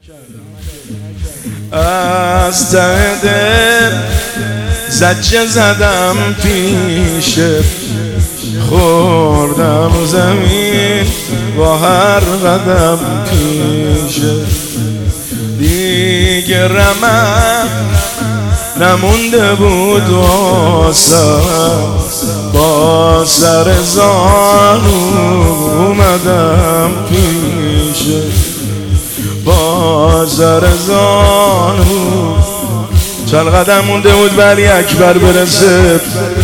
از ته دل زجه زدم پیشه، خوردم زمین با هر قدم پیشه. دیگه رمق نمونده بود واسم، با سر زانو اومدم پیشه، با سر زانو. چند قدم مونده بود ولی اکبر برسه،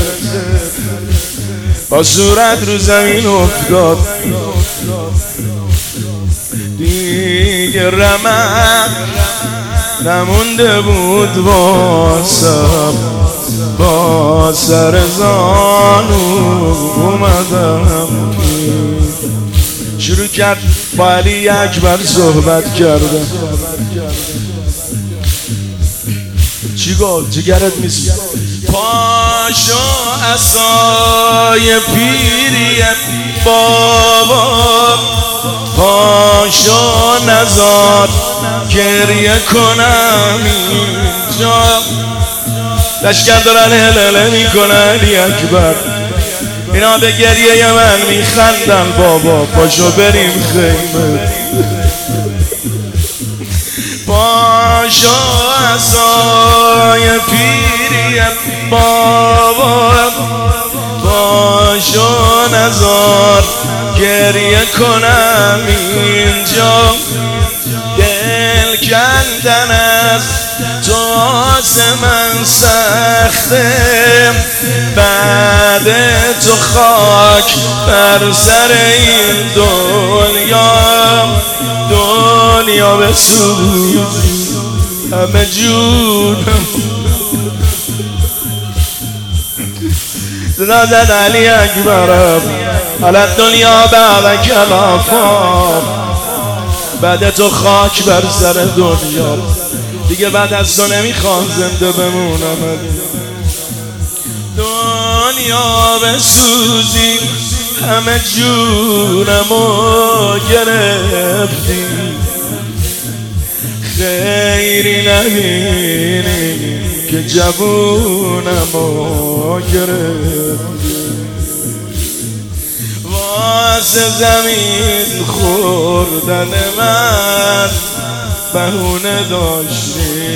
با صورت رو زمین افتاد. دیگه رمق نمونده بود واسم، با سر زانو اومدم. شروع کرد با علی اکبر صحبت کردن. چی گفت؟ جگرت میسی پاشو عصای پیری بابا، پاشو نزار گریه کنم اینجا. لشکر دارن هلله میکنن علی اکبر، اینا به گریه من میخندن. بابا پاشو بریم خیمه، پاشو عصای پیری بابا، پاشو نزار گریه کنم اینجا. دل کندن از تو آسه من سخته، بعد تو خاک بر سر این دنیا بسوز همه جونم. صدا زد علی اکبرم علت دنیا بعد کلافا، بعد تو خاک بر سر دنیا. دیگه بعد از تو نمیخوام زنده بمونم، دنیا بسوزی همه جونمو گرفتی. خیری نبینی که جوونمو گرفتی. واسه زمین خوردن من بهونه داشتی،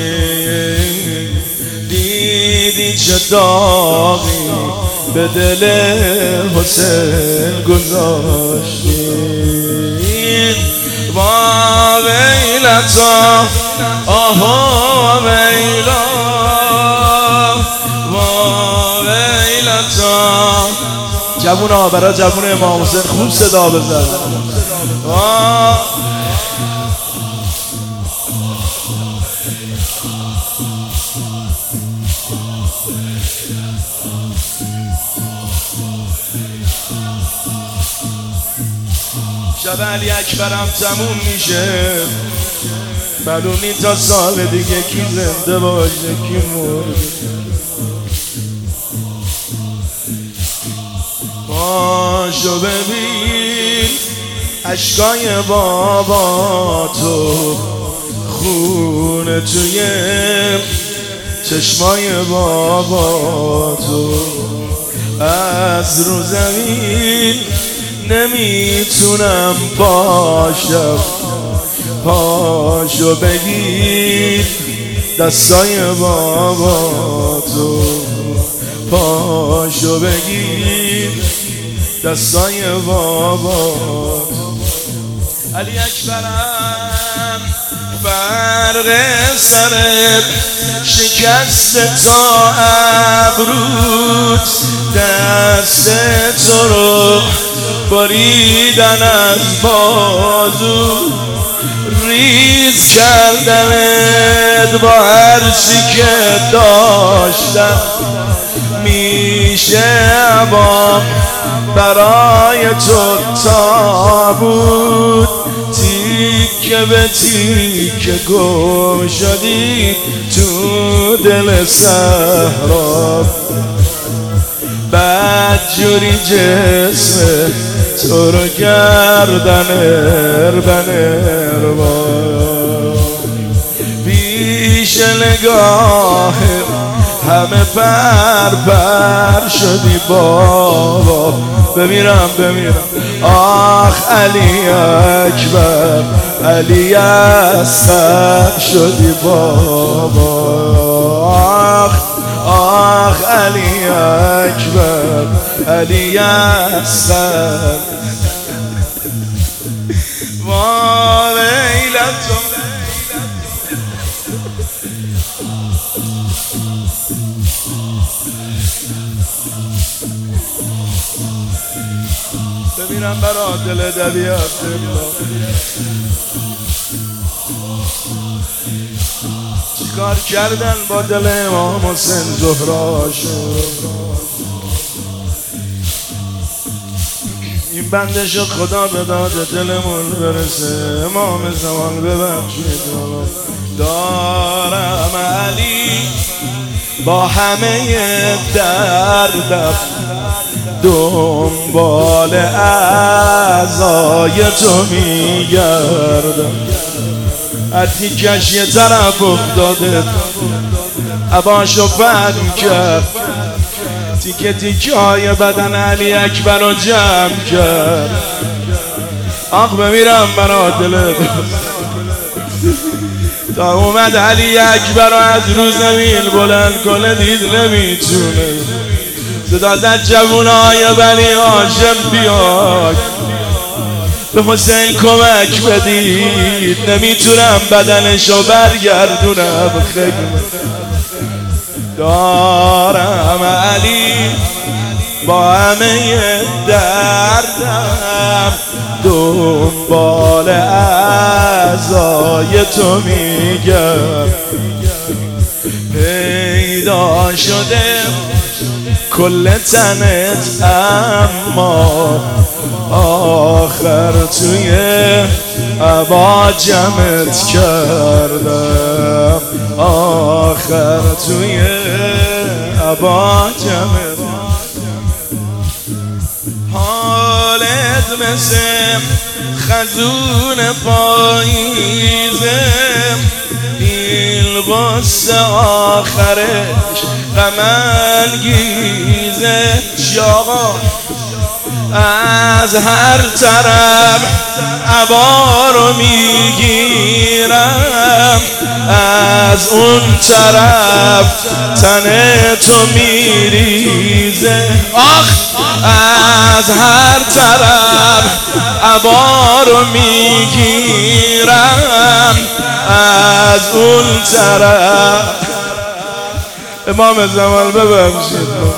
دیدی چه داغی به دل حسین گذاشتی. با ویلتا آها ویلا، با ویلتا. جوونا برای جوون امام حسین خوب صدا بزن. شب علی اکبرم تموم میشه، معلوم نیست تا سال دیگه کی زنده باشه کی مرده. پاشو ببین اشکای بابا تو، خونه توی چشمای بابا تو. از رو زمین نمیتونم باشم، پاشو بگیر دستای بابا تو، پاشو بگیر دستای بابا. علی اکبرم فرق سرت شکست تا ابروت، دست تو رو بریدن از بازو، ریز کردنت با هر چی که داشتم. میشه عبام برای تو تابوت، تیکه به تیکه گم شدی تو دل صحرا. بدجوری جسم تو رو گردن اربن اربا. میشه نگاه همه پر شدی بابا. بمیرم آخ علی اکبر علی اصغر شدی بابا. آخ علی اکبر علی اصغر. ویلتون ببینم برا دل دبی عبدالله چیکار کردن با دل امام حسین زهراشون. این بنده شد خدا به داد دلمون برسه. امام زمان ببخشید دارم علی با همه دردم دنبال اعضای تو میگردم. اتیکش یه طرف افتاده عباشو بند کرد تیکه تیکه های بدن علی اکبر رو جمع کرد. آخ بمیرم برا دلت تا اومد علی اکبر رو از رو زمین بلند کنه دید نمیتونه. صدا زد جوونای بنی هاشم بیاد به حسین کمک بدید نمیتونم بدنشو برگردونم. خیلی دارم علی با همه دردم دنبال اعضای تو میگم. پیدا شده کل تنت اما آخر توی عبا جمعت کردم. آخر توی عبا جمعت. حالت مثل خزون پاییزه این غصه آخرش غم انگیزه. آقا از هر طرف عبا رو میگیرم از اون طرف تن تو میریزه. آخ از هر طرف عبا رو میگیرم از اون طرف. امام زمان ببخشید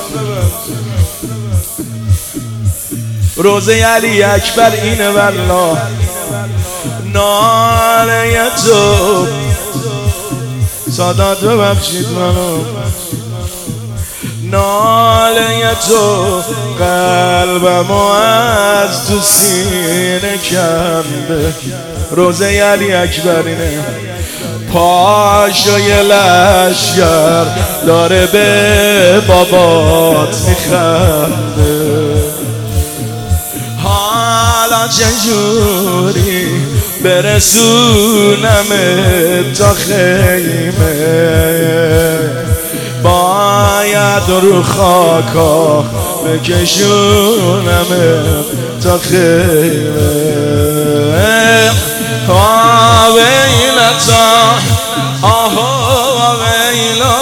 روزه علی اکبر اینه والله ناله تو. سادات ببخشید منو ناله تو قلبمو از تو سینه کنده. روزه علی اکبر اینه پاشو یه لشگر داره به بابات میخنده. حالا چجوری برسونم تا خیمه باید رو خاکا بکشونم تا خیمه. ویلتا آها ویلا